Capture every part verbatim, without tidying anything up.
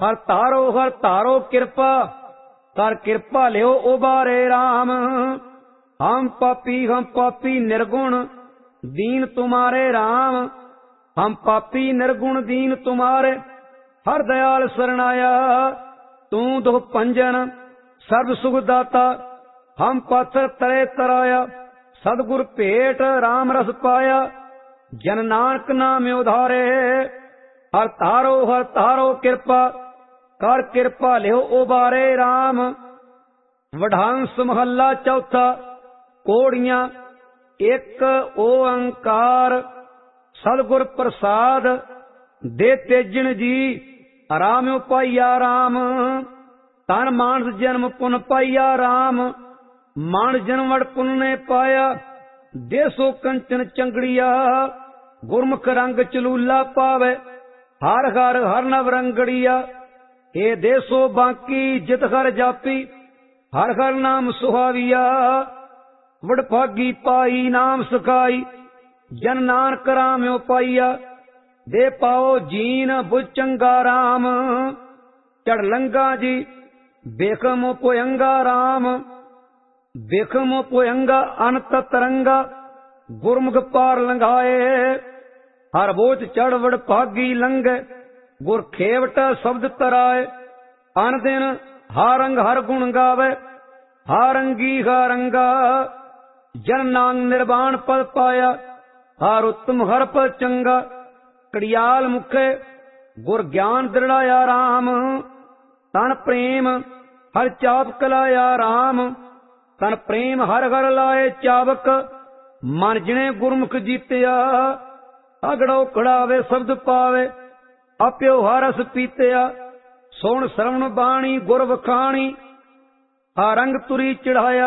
हर तारो हर तारो कृपा कर कृपा लियो उबारे राम। हम पापी हम पापी निर्गुण दीन तुम्हारे राम। हम पापी निर्गुण दीन तुम्हारे हर दयाल शरणाया। तू दुख पंजन सर्व सुख दाता हम पाथर तरे तराया। सदगुर भेट राम रस पाया जन नानक नाम उधारे। हर तारो हर तारो कृपा कर कृपा लियो उबारे राम। वढांस महला चौथा कोड़ियां एक ओंकार सदगुर प्रसाद दे तेजन जी। राम पाइया राम तन मानस जन्म पुन पाइया राम। मानस जन्म वड़ पुन ने पाया देसो कंचन चंगड़िया। गुरमुख रंग चलूला पावे हर हर हर नव रंगड़िया। हे देसो बांकी जित हर जापी हर हर नाम सुहाविया। वडभागी पाई नाम सुखाई जन नानक राम पाइया। दे पाओ जीन बुझ चंगा राम चढ़ लंगा जी। बेखमो पोयंगा राम बेखमो पोयंगा अनत तरंगा। गुरमुख पार लंघाए हर बोझ चढ़ वड़ भागी लंघे। गुर खेवट शब्द तराए अन दिन हारंग हर गुण गावे। हारंगी हारंगा जन नांग निर्वाण पद पाया। हार उत्तम हर पद चंगा कड़ियाल मुखे गुर ज्ञान दृढ़ाया राम। तन प्रेम हर चाप कलाया राम। तन प्रेम हर हर लाए चावक मन जिने गुरमुख जीतिया। अगड़ो खड़ावे शब्द पावे अप्यो हरस पीतिया। सोन श्रवण बाणी गुर वखाणी हारंग तुरी चढ़ाया।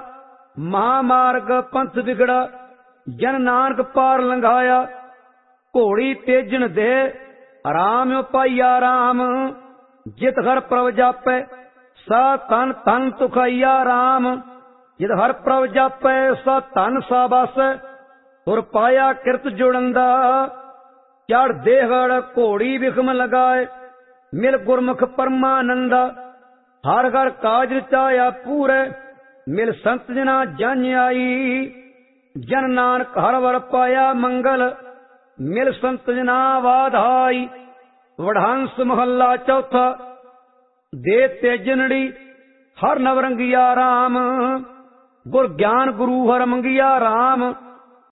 महामार्ग पंथ बिगड़ा जन नानक पार लंघाया। घोड़ी तेजन दे राम पाइया राम। जित हर प्रभ जापै सा तन तन तुखाइया राम। जित हर प्रभ जापै सा तन सा बस तुर पाया किरत जुड़ंदा। चढ़ देहड़ घोड़ी विखम लगाए मिल गुरमुख परमानंदा। हर हर काज रचाया पूरे मिल संत जना जन आई। जन नानक हर वर पाया मंगल मिल संत जना वाधाई। वढ़ांस महला चौथा दे तेजनड़ी हर नवरंगिया राम। गुर ज्ञान गुरु हर मंगिया राम।